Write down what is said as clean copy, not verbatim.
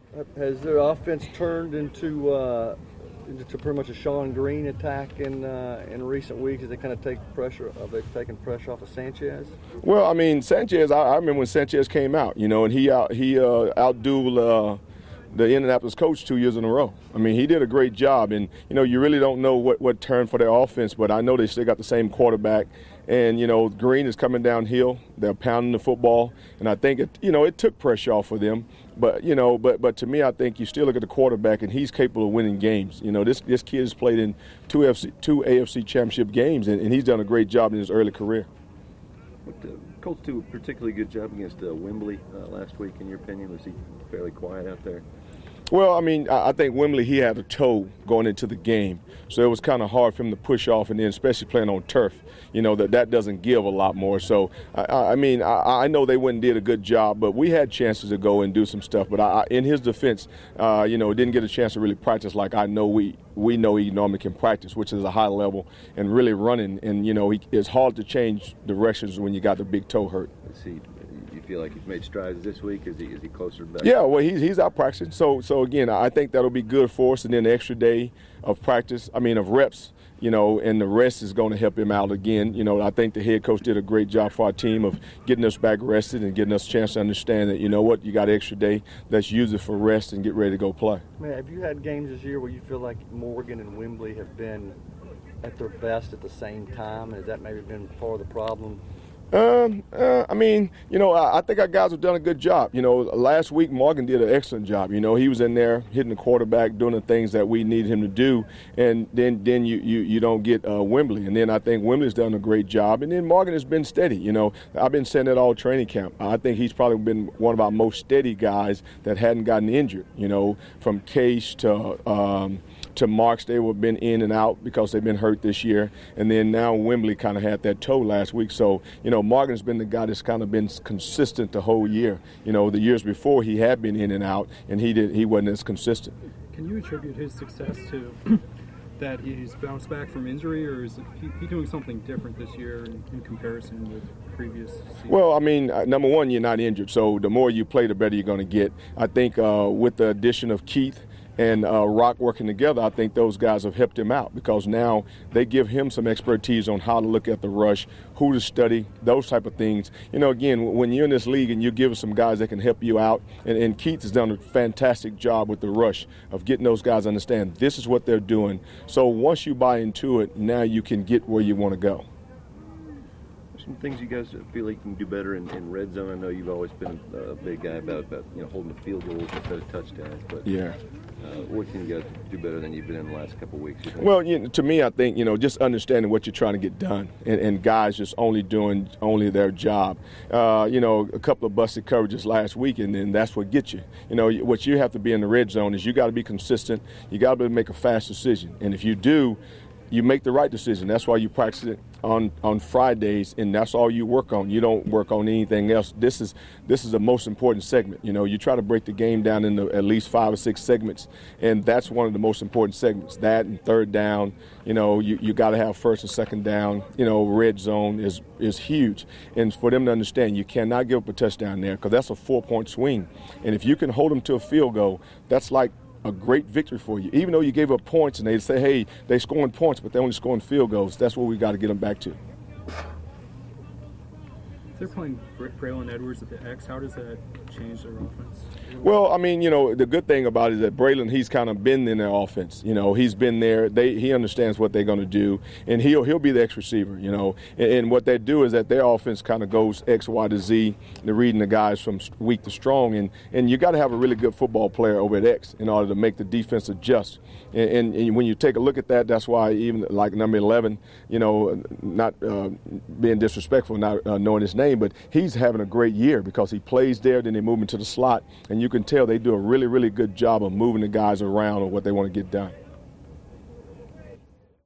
Has their offense turned into pretty much a Sean Green attack in recent weeks? Have they kind of take pressure? Have they taken pressure off of Sanchez? Well, I mean, Sanchez. I remember when Sanchez came out, and he outdueled the Indianapolis coach 2 years in a row. I mean, he did a great job, and you really don't know what turned for their offense, but I know they still got the same quarterback. And Green is coming downhill. They're pounding the football, and I think it took pressure off of them. But but to me, I think you still look at the quarterback, and he's capable of winning games. This kid has played in two AFC Championship games, and he's done a great job in his early career. Colts do a particularly good job against Wembley last week. In your opinion, was he fairly quiet out there? Well, I mean, I think Wembley, he had a toe going into the game, so it was kind of hard for him to push off, and then especially playing on turf, that doesn't give a lot more. So, I mean, I know they went and did a good job, but we had chances to go and do some stuff. But in his defense, didn't get a chance to really practice like I know we know he normally can practice, which is a high level and really running. And, it's hard to change directions when you got the big toe hurt. Let's see. You feel like he's made strides this week? Is he closer to back? Yeah, well, he's out practicing. So again, I think that'll be good for us. And then the extra day of reps, and the rest is going to help him out again. I think the head coach did a great job for our team of getting us back rested and getting us a chance to understand that, you got an extra day. Let's use it for rest and get ready to go play. Man, have you had games this year where you feel like Morgan and Wembley have been at their best at the same time? Has that maybe been part of the problem? I think our guys have done a good job. Last week Morgan did an excellent job. He was in there hitting the quarterback, doing the things that we needed him to do, and then you don't get Wembley. And then I think Wembley's done a great job, and then Morgan has been steady. I've been saying that all training camp. I think he's probably been one of our most steady guys that hadn't gotten injured. From Case to Marks, they were been in and out because they've been hurt this year, and then now Wembley kind of had that toe last week. So Morgan's been the guy that's kind of been consistent the whole year. The years before he had been in and out, and he wasn't as consistent. Can you attribute his success to that he's bounced back from injury, or is he doing something different this year in comparison with previous seasons? Well, I mean, number one, you're not injured, so the more you play, the better you're going to get. I think with the addition of Keith and Rock working together, I think those guys have helped him out because now they give him some expertise on how to look at the rush, who to study, those type of things. Again, when you're in this league and you give some guys that can help you out, and Keith has done a fantastic job with the rush of getting those guys to understand this is what they're doing. So once you buy into it, now you can get where you want to go. Some things you guys feel like you can do better in red zone. I know you've always been a big guy about holding the field goals instead of touchdowns. But yeah, what can you guys do better than you've been in the last couple of weeks? Well, to me, I think just understanding what you're trying to get done, and guys just doing their job. A couple of busted coverages last week, and then that's what gets you. What you have to be in the red zone is you got to be consistent. You got to be able to make a fast decision, and if you do, you make the right decision. That's why you practice it on Fridays, and that's all you work on. You don't work on anything else. This is the most important segment. You try to break the game down into at least 5 or 6 segments, and that's one of the most important segments. That and third down. You got to have first and second down. Red zone is huge, and for them to understand, you cannot give up a touchdown there because that's a 4-point swing, and if you can hold them to a field goal, that's like a great victory for you. Even though you gave up points and they say, hey, they scoring points, but they're only scoring field goals. That's what we got to get them back to. If they're playing Braylon Edwards at the X, how does that change their offense? Well, I mean, the good thing about it is that Braylon, he's kind of been in their offense. He's been there. He understands what they're going to do, and he'll be the X receiver. And what they do is that their offense kind of goes X, Y to Z. They're reading the guys from weak to strong, and you got to have a really good football player over at X in order to make the defense adjust. And when you take a look at that, that's why even like number 11, not being disrespectful, not knowing his name, but he's having a great year because he plays there, then they move him to the slot, and you can tell they do a really, really good job of moving the guys around on what they want to get done.